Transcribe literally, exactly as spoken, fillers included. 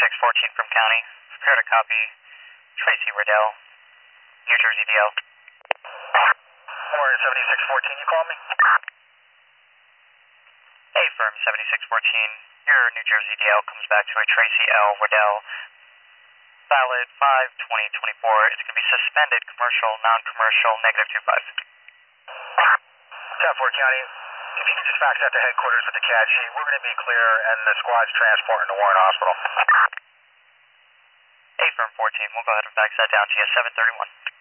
seventy-six fourteen from County. Prepare to copy. Tracy Riddell, New Jersey D L. Warren seventy-six fourteen, you call me? Hey, firm seventy-six fourteen. Your New Jersey D L comes back to a Tracy L. Riddell. Valid five twenty twenty-four. It's going to be suspended commercial, non-commercial, negative two five. ten four County, if you can just fax that to headquarters with the CAD sheet, we're going to be clear and the squad's transporting to Warren Hospital. Hey, firm fourteen. We'll go ahead and fax that down to you seven thirty-one.